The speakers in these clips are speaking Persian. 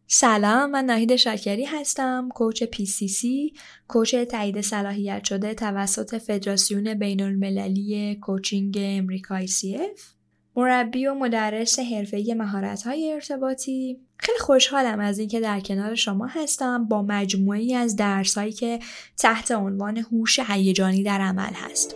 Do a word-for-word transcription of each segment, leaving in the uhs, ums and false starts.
سلام، من ناهید شاکری هستم، کوچ پی سی سی، کوچ تایید صلاحیت شده توسط فدراسیون بین المللی کوچینگ امریکایی سی اف، مربی و مدرس حرفه‌ای مهارت‌های ارتباطی. خیلی خوشحالم از اینکه در کنار شما هستم با مجموعه‌ای از درس‌هایی که تحت عنوان هوش هیجانی در عمل هست.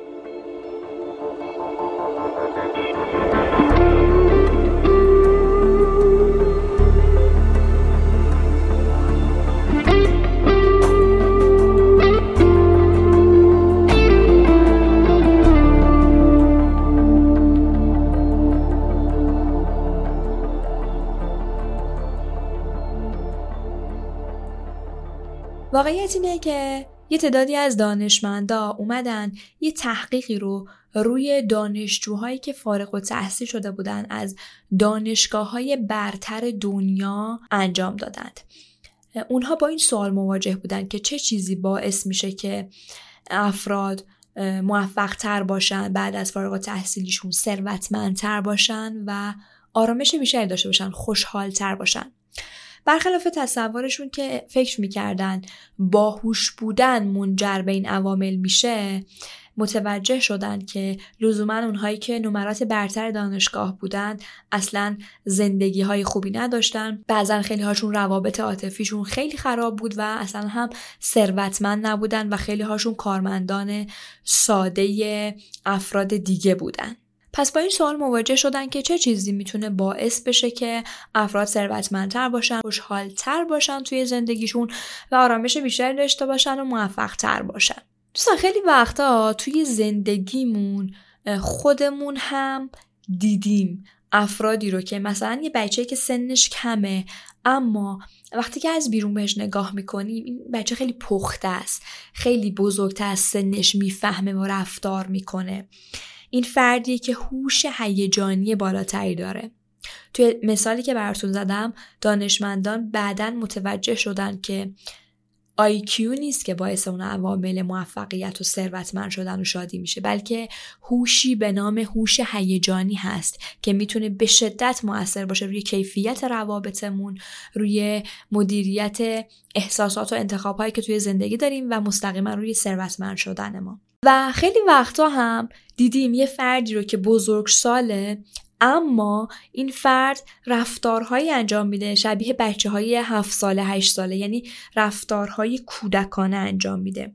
واقعیت اینه که یه تعدادی از دانشمندا اومدن یه تحقیقی رو روی دانشجوهایی که فارغ التحصیل شده بودن از دانشگاه‌های برتر دنیا انجام دادند. اونها با این سوال مواجه بودن که چه چیزی باعث میشه که افراد موفق تر باشن، بعد از فارغ التحصیلیشون ثروتمندتر باشن و آرامش بیشتری داشته باشن، خوشحال تر باشن. برخلاف تصورشون که فکر میکردن باهوش بودن منجر به این عوامل میشه، متوجه شدن که لزوما اونهایی که نمرات برتر دانشگاه بودن اصلا زندگی های خوبی نداشتن. بعضا خیلی هاشون روابط عاطفیشون خیلی خراب بود و اصلا هم ثروتمند نبودن و خیلی هاشون کارمندان ساده افراد دیگه بودن. پس با این سوال مواجه شدن که چه چیزی میتونه باعث بشه که افراد ثروتمندتر باشن، خوشحالتر باشن توی زندگیشون و آرامش بیشتری داشته باشن و موفق‌تر باشن. دوستان خیلی وقتا توی زندگیمون خودمون هم دیدیم افرادی رو که مثلا یه بچه‌ای که سنش کمه، اما وقتی که از بیرون بهش نگاه میکنیم این بچه خیلی پخته است، خیلی بزرگتر از سنش میفهمه و رفتار میکنه. این فردیه که هوش هیجانی بالاتری داره. توی مثالی که براتون زدم دانشمندان بعداً متوجه شدن که آی کیو نیست که باعث اون عوامل موفقیت و ثروتمند شدن و شادی میشه، بلکه هوشی به نام هوش هیجانی هست که میتونه به شدت مؤثر باشه روی کیفیت روابطمون، روی مدیریت احساسات و انتخاب‌هایی که توی زندگی داریم و مستقیما روی ثروتمند شدن ما. و خیلی وقتا هم دیدیم یه فردی رو که بزرگساله اما این فرد رفتارهایی انجام میده شبیه بچه های هفت ساله هشت ساله، یعنی رفتارهای کودکانه انجام میده.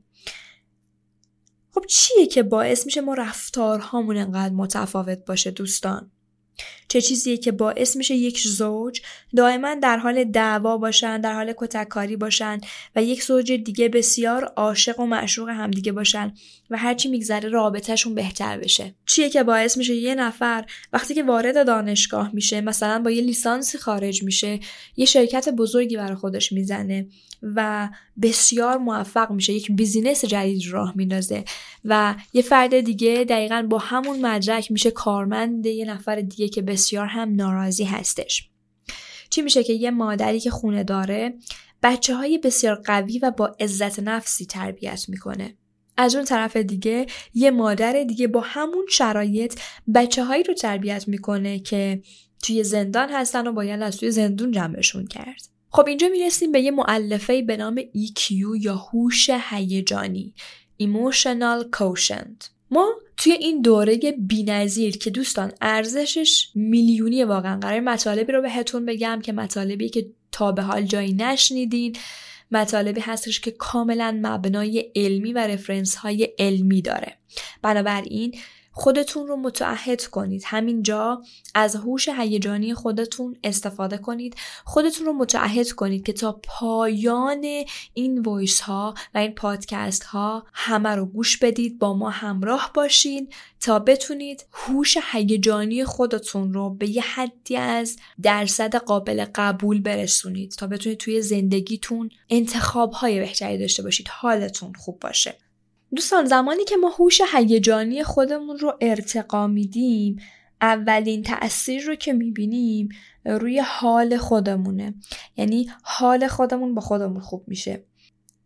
خب چیه که باعث میشه ما رفتارهامون انقدر متفاوت باشه دوستان؟ چه چیزیه که باعث میشه یک زوج دائما در حال دعوا باشن، در حال کتککاری باشن و یک زوج دیگه بسیار عاشق و معشوق همدیگه باشن و هرچی میگذره رابطهشون بهتر بشه؟ چیه که باعث میشه یه نفر وقتی که وارد دانشگاه میشه، مثلا با یه لیسانسی خارج میشه، یه شرکت بزرگی برای خودش میزنه و بسیار موفق میشه، یک بیزینس جدید راه میندازه و یه فرد دیگه دقیقاً با همون مدرک میشه کارمند یه نفر دیگه که بسیار هم ناراضی هستش؟ چی میشه که یه مادری که خونه داره بچه های بسیار قوی و با عزت نفسی تربیت میکنه، از اون طرف دیگه یه مادر دیگه با همون شرایط بچه هایی رو تربیت میکنه که توی زندان هستن و باید از توی زندون جمعشون کرد. خب اینجا میرسیم به یه مؤلفه‌ای به نام ای کیو یا هوش هیجانی، Emotional Quotient. ما توی این دوره بی‌نظیر که دوستان ارزشش میلیونی، واقعا قرار مطالبی رو بهتون بگم که مطالبی که تا به حال جایی نشنیدین، مطالبی هستش که کاملا مبنای علمی و رفرنس های علمی داره. بنابراین خودتون رو متعهد کنید همینجا از هوش هیجانی خودتون استفاده کنید، خودتون رو متعهد کنید که تا پایان این وایس ها و این پادکست ها همه رو گوش بدید، با ما همراه باشین تا بتونید هوش هیجانی خودتون رو به یه حدی از درصد قابل قبول برسونید تا بتونید توی زندگیتون انتخاب های بهتری داشته باشید، حالتون خوب باشه. دوستان زمانی که ما هوش هیجانی خودمون رو ارتقا میدیم، اولین تأثیر رو که میبینیم روی حال خودمونه، یعنی حال خودمون با خودمون خوب میشه.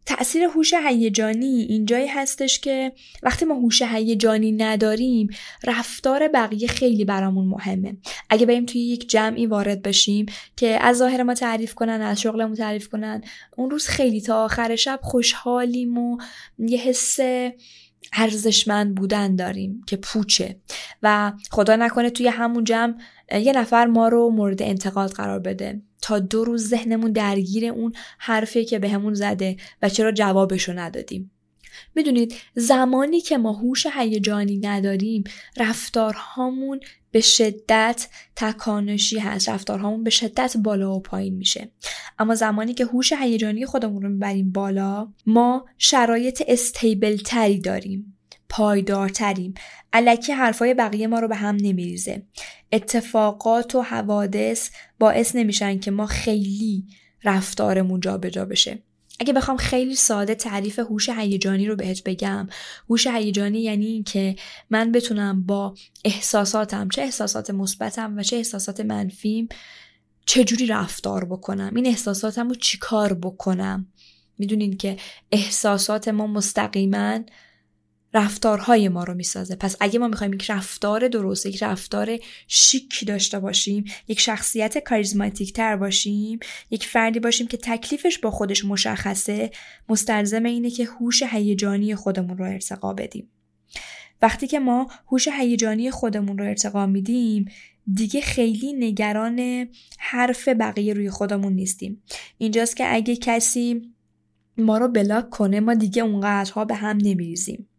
تأثیر هوش هیجانی اینجایی هستش که وقتی ما هوش هیجانی نداریم رفتار بقیه خیلی برامون مهمه. اگه بریم توی یک جمعی وارد بشیم که از ظاهر ما تعریف کنن، از شغلمون تعریف کنن، اون روز خیلی تا آخر شب خوشحالیم و یه حس ارزشمند بودن داریم که پوچه و خدا نکنه توی همون جمع یه نفر ما رو مورد انتقاد قرار بده، تا دو روز ذهنمون درگیر اون حرفی که بهمون زده و چرا جوابشو ندادیم. میدونید زمانی که ما هوش هیجانی نداریم رفتارهامون به شدت تکانشی هست، رفتارهامون به شدت بالا و پایین میشه. اما زمانی که هوش هیجانی خودمون رو میبریم بالا، ما شرایط استیبل تری داریم، پایدارتریم، الکی حرفای بقیه ما رو به هم نمیریزه، اتفاقات و حوادث باعث نمیشن که ما خیلی رفتارمون جا به جا بشه. اگه بخوام خیلی ساده تعریف هوش هیجانی رو بهت بگم، هوش هیجانی یعنی این که من بتونم با احساساتم، چه احساسات مثبتم و چه احساسات منفیم، چجوری رفتار بکنم، این احساساتم رو چی کار بکنم. میدونین که احساسات ما مستقیما رفتارهای ما رو میسازه. پس اگه ما میخوایم یک رفتار درست، یک رفتار شیک داشته باشیم، یک شخصیت کاریزماتیک تر باشیم، یک فردی باشیم که تکلیفش با خودش مشخصه، مستلزم اینه که هوش هیجانی خودمون رو ارتقا بدیم. وقتی که ما هوش هیجانی خودمون رو ارتقا میدیم، دیگه خیلی نگران حرف بقیه روی خودمون نیستیم. اینجاست که اگه کسی ما رو بلاک کنه، ما دیگه اونقدرها به هم نمیریزیم.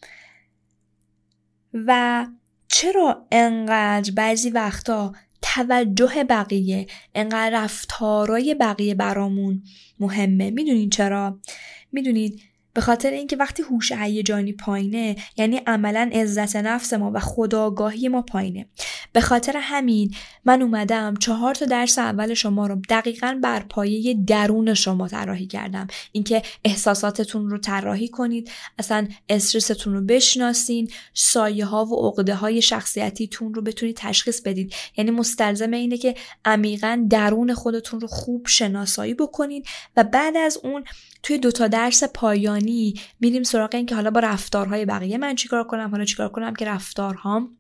و چرا انقدر بعضی وقتا توجه بقیه، انقدر رفتارای بقیه برامون مهمه؟ میدونین چرا؟ میدونید به خاطر اینکه وقتی هوش هیجانی پایینه، یعنی عملاً عزت نفس ما و خودآگاهی ما پایینه. به خاطر همین من اومدم چهار تا درس اول شما رو دقیقاً بر پایه درون شما طراحی کردم. اینکه احساساتتون رو طراحی کنید، اصلا استرستون رو بشناسین، سایه ها و عقده های شخصیتیتون رو بتونید تشخیص بدید. یعنی مستلزم اینه که عمیقاً درون خودتون رو خوب شناسایی بکنید و بعد از اون توی دوتا درس پایانی میریم سراغ این که حالا با رفتارهای بقیه من چیکار کنم، حالا چیکار کنم که رفتارهام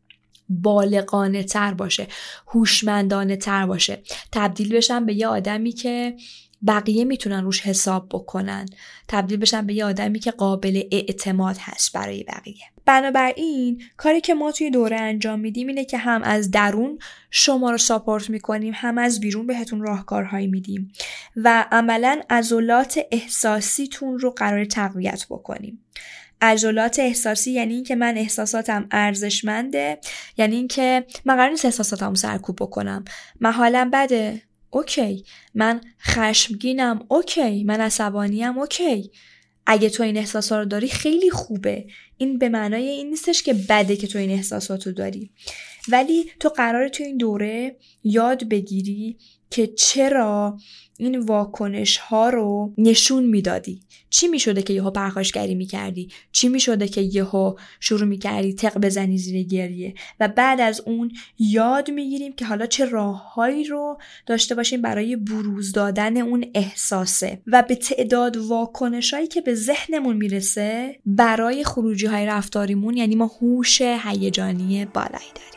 بالغانه تر باشه، هوشمندانه تر باشه، تبدیل بشم به یه آدمی که بقیه میتونن روش حساب بکنن، تبدیل بشم به یه آدمی که قابل اعتماد هست برای بقیه. بنابراین کاری که ما توی دوره انجام میدیم اینه که هم از درون شما رو ساپورت میکنیم، هم از بیرون بهتون راهکارهایی میدیم و عملاً عضلات احساسیتون رو قرار تقویت بکنیم. عضلات احساسی یعنی این که من احساساتم ارزشمنده، یعنی این که من قرار نیست احساساتم سرکوب بکنم. من حالم بده، اوکی. من خشمگینم، اوکی. من عصبانیم، اوکی. اگه تو این احساسات رو داری خیلی خوبه. این به معنای این نیستش که بده که تو این احساسات رو داری، ولی تو قراره تو این دوره یاد بگیری که چرا این واکنش ها رو نشون میدادی. چی میشده که یهو پرخاشگری میکردی؟ چی میشده که یهو شروع میکردی تق بزنی زیر گریه؟ و بعد از اون یاد میگیریم که حالا چه راههایی رو داشته باشیم برای بروز دادن اون احساسه و به تعداد واکنشایی که به ذهنمون میرسه برای خروجی های رفتاریمون، یعنی ما هوش هیجانی بالایی داریم.